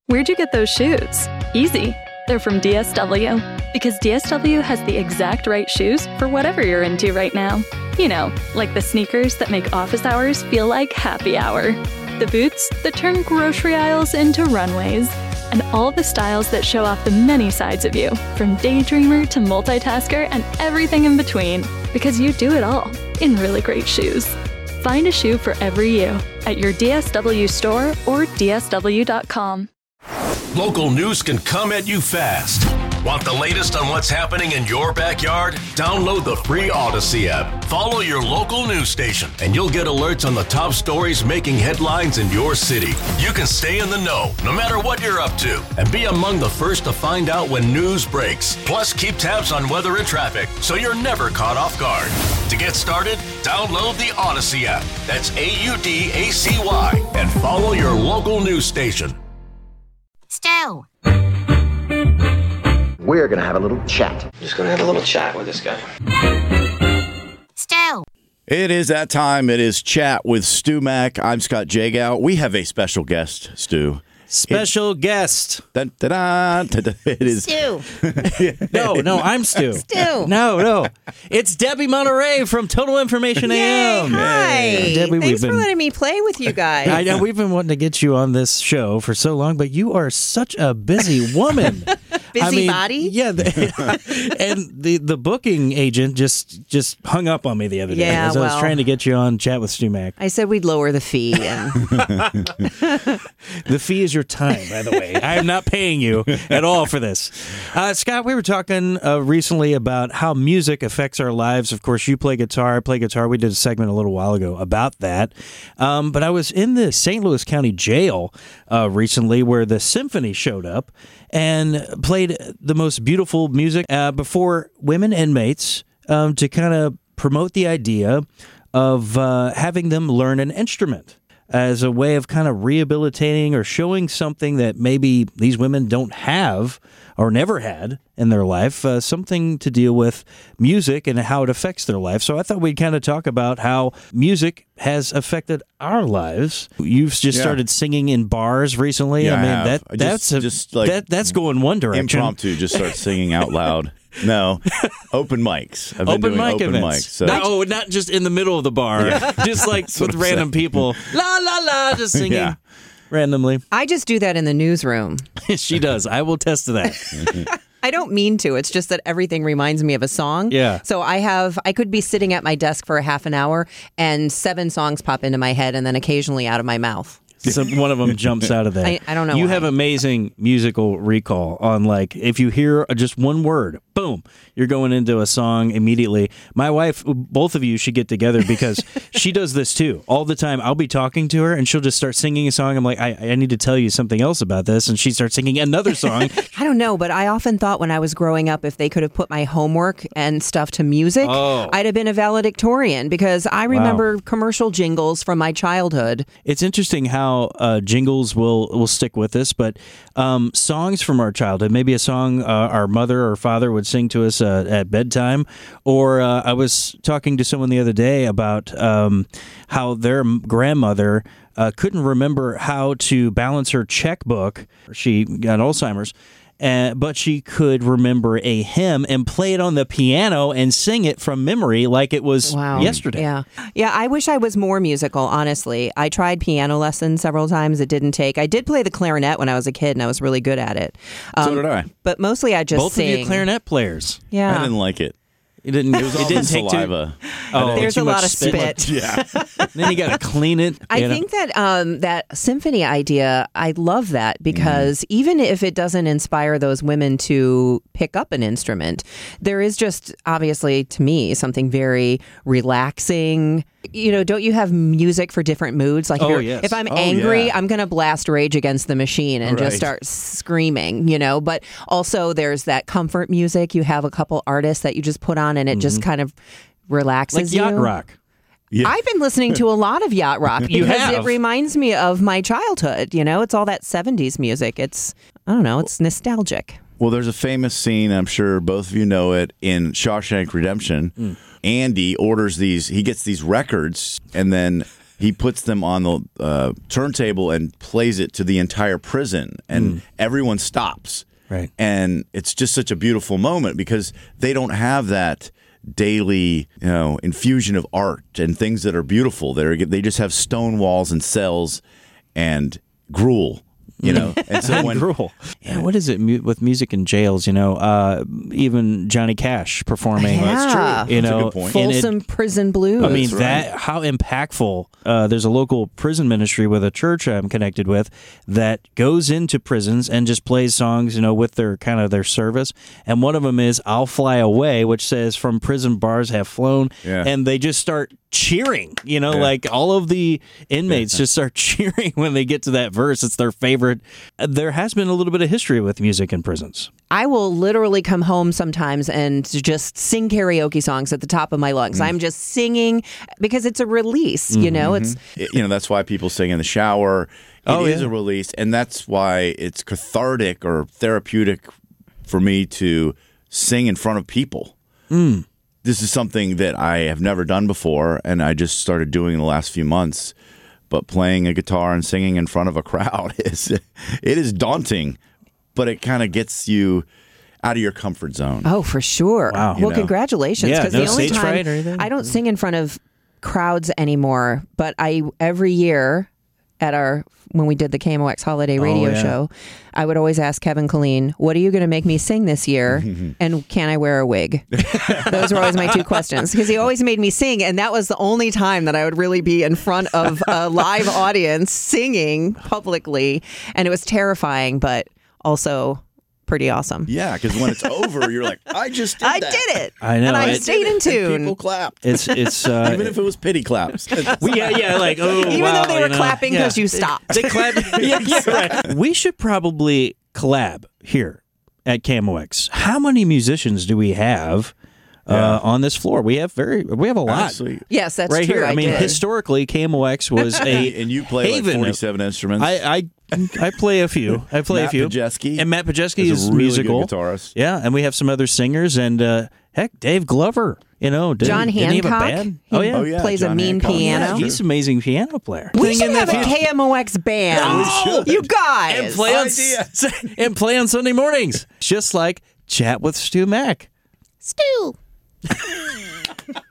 Where'd you get those shoes? Easy. They're from DSW. Because DSW has the exact right shoes for whatever you're into right now. You know, like the sneakers that make office hours feel like happy hour. The boots that turn grocery aisles into runways. And all the styles that show off the many sides of you, from daydreamer to multitasker and everything in between. Because you do it all in really great shoes. Find a shoe for every you at your DSW store or DSW.com. Local news can come at you fast. Want the latest on what's happening in your backyard? Download the free Odyssey app. Follow your local news station, and you'll get alerts on the top stories making headlines in your city. You can stay in the know, no matter what you're up to, and be among the first to find out when news breaks. Plus, keep tabs on weather and traffic, so you're never caught off guard. To get started, download the Odyssey app. That's AUDACY, and follow your local news station. Stu. We're going to have a little chat. Just going to have a little chat with this guy. Stu. It is that time. It is Chat with Stu Mac. I'm Scott Jagow. We have a special guest, Stu. Special guest. It is Stu. No, I'm Stu. Stu. No. It's Debbie Monterey from Total Information AM. Hi. Debbie, Thanks for letting me play with you guys. I know we've been wanting to get you on this show for so long, but you are such a busy woman. Busybody? Yeah. And the booking agent just hung up on me the other day. Yeah, as I was trying to get you on Chat with Stu Mac. I said we'd lower the fee. And The fee is your time, by the way. I am not paying you at all for this. Scott, we were talking recently about how music affects our lives. Of course, you play guitar, I play guitar. We did a segment a little while ago about that. But I was in the St. Louis County Jail recently where the symphony showed up and played the most beautiful music before women inmates to kind of promote the idea of having them learn an instrument as a way of kind of rehabilitating or showing something that maybe these women don't have or never had in their life, something to deal with music and how it affects their life. So I thought we'd kind of talk about how music has affected our lives. You've just started singing in bars recently. Yeah, I mean, I have. that's going one direction. Impromptu, just start singing out loud. No, open mics. I've been Open doing mic open events. mics. So. Not just in the middle of the bar, just like with random people. La, la, la, just singing randomly. I just do that in the newsroom. She does. I will attest to that. I don't mean to. It's just that everything reminds me of a song. Yeah. So I could be sitting at my desk for a half an hour and 7 songs pop into my head and then occasionally out of my mouth. So one of them jumps out of that. I don't know You why. have amazing musical recall on, like, if you hear just one word, boom, you're going into a song immediately. My wife, both of you should get together because she does this too. All the time, I'll be talking to her and she'll just start singing a song. I'm like, I need to tell you something else about this. And she starts singing another song. I don't know, but I often thought when I was growing up, if they could have put my homework and stuff to music, I'd have been a valedictorian because I remember commercial jingles from my childhood. It's interesting how jingles will stick with us, but songs from our childhood, maybe a song our mother or father would sing to us at bedtime, or I was talking to someone the other day about how their grandmother couldn't remember how to balance her checkbook. She got Alzheimer's. But she could remember a hymn and play it on the piano and sing it from memory like it was yesterday. Yeah, I wish I was more musical, honestly. I tried piano lessons several times. It didn't take. I did play the clarinet when I was a kid, and I was really good at it. So did I. But mostly I just Both sing. of you clarinet players. Yeah. I didn't like it. It didn't. It was all didn't the take saliva. There's too a much lot of spit. Yeah. Then you got to clean it. I think that that symphony idea, I love that because even if it doesn't inspire those women to pick up an instrument, there is just obviously to me something very relaxing. You know, don't you have music for different moods? Like if I'm angry, I'm going to blast Rage Against the Machine and just start screaming, you know. But also there's that comfort music. You have a couple artists that you just put on and it just kind of relaxes like yacht you. rock. Yeah. I've been listening to a lot of yacht rock because it reminds me of my childhood. You know, it's all that 70s music. It's nostalgic. Well, there's a famous scene, I'm sure both of you know it, in Shawshank Redemption. Andy orders he gets these records, and then he puts them on the turntable and plays it to the entire prison, and everyone stops. Right. And it's just such a beautiful moment because they don't have that daily, infusion of art and things that are beautiful. They just have stone walls and cells and gruel. And so when gruel. Yeah, what is it with music in jails? Even Johnny Cash performing. That's true. That's a good point. Folsom Prison Blues. I mean, how impactful. There's a local prison ministry with a church I'm connected with that goes into prisons and just plays songs, with their service. And one of them is "I'll Fly Away," which says "From prison bars have flown," and they just start cheering. Like all of the inmates just start cheering when they get to that verse. It's their favorite. There has been a little bit of history with music in prisons. I will literally come home sometimes and just sing karaoke songs at the top of my lungs. I'm just singing because it's a release, It's that's why people sing in the shower. It is a release, and that's why it's cathartic or therapeutic for me to sing in front of people. This is something that I have never done before, and I just started doing in the last few months. But playing a guitar and singing in front of a crowd it is daunting, but it kind of gets you out of your comfort zone. Oh, for sure. Wow. Well, congratulations. Yeah, no the only stage fright or time anything? I don't sing in front of crowds anymore, but every year at when we did the KMOX holiday radio show, I would always ask Kevin Killeen, what are you going to make me sing this year? And can I wear a wig? Those were always my two questions because he always made me sing. And that was the only time that I would really be in front of a live audience singing publicly. And it was terrifying, but also pretty awesome. Yeah, because when it's over, you're like, I just did that. I did it. I know. And I stayed in tune. And people clapped. It's even if it was pity claps. like, oh, Even wow, though they were clapping because you stopped. They clap. Right. We should probably collab here at KMOX. How many musicians do we have on this floor? We have a lot. Honestly, Yes, that's right true. here. I mean, did. historically, KMOX was and you play like haven. 47 instruments. I play a few. Matt Pajeski. And Matt Pajeski is is a really musical. good guitarist. Yeah, and we have some other singers, and heck, Dave Glover. Didn't John he have a Hancock. band? He yeah, plays John a mean Hancock. piano. Yeah, he's an amazing piano player. We should have a KMOX band. Oh, you guys. And play on Sunday mornings, just like Chat with Stu Mac. Stu.